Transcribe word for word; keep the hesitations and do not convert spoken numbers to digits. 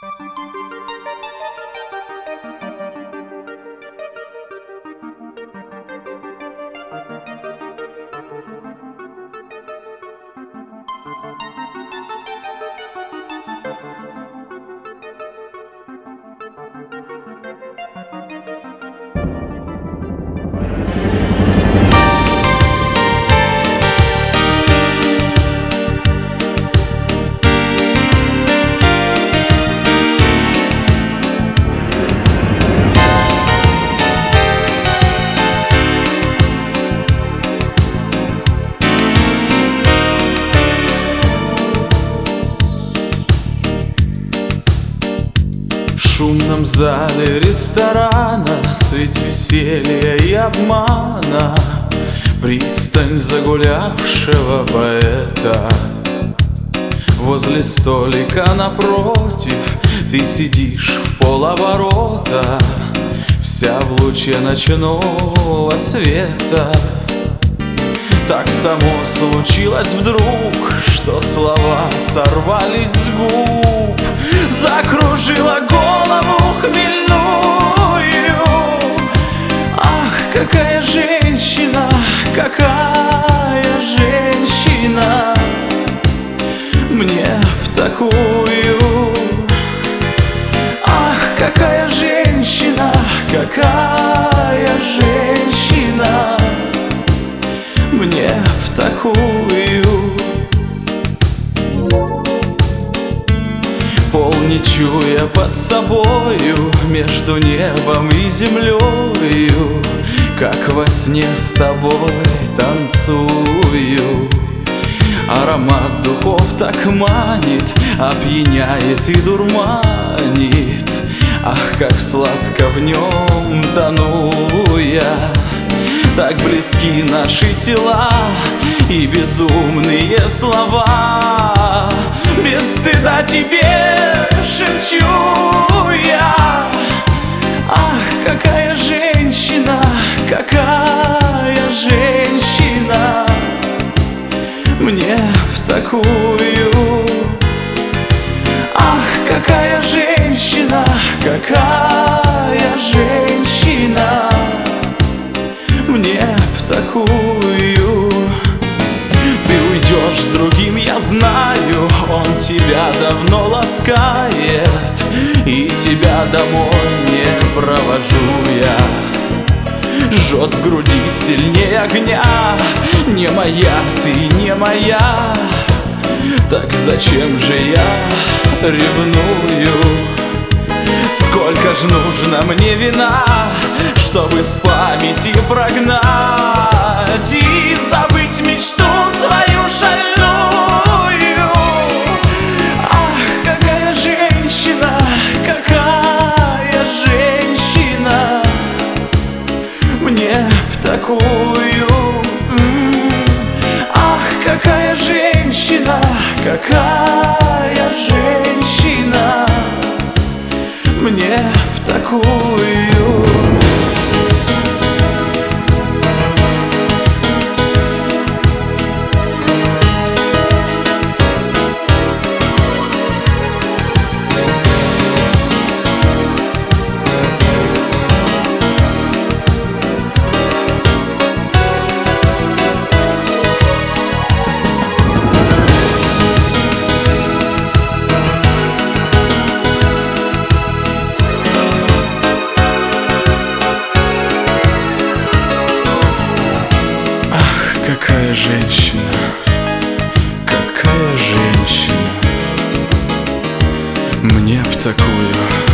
В шумном зале ресторана средь веселья и обмана пристань загулявшего поэта. Возле столика напротив ты сидишь в полоборота, вся в луче ночного света. Так само случилось вдруг, что слова сорвались с губ, закружила голову хмельную. Ах, какая женщина, какая женщина мне в такую. Ах, какая женщина, какая женщина мне в такую. Пол не чуя под собою, между небом и землею, как во сне с тобой танцую. Аромат духов так манит, опьяняет и дурманит. Ах, как сладко в нем тону я. Так близки наши тела и безумные слова. Без стыда тебе шепчу я. Ах, какая женщина, какая женщина мне в такую. Ах, какая женщина, какая женщина мне в такую. Ты уйдешь с другим, я знаю, он тебя давно ласкает, и тебя домой не провожу я. Жжет в груди сильнее огня, не моя ты, не моя. Так зачем же я ревную? Сколько ж нужно мне вина, чтобы с памяти прогнать и забыть мечту свою шальную. Ах, какая женщина, какая женщина мне в такую. Ах, какая женщина, какая женщина мне в такую. Какая женщина, какая женщина мне в такую.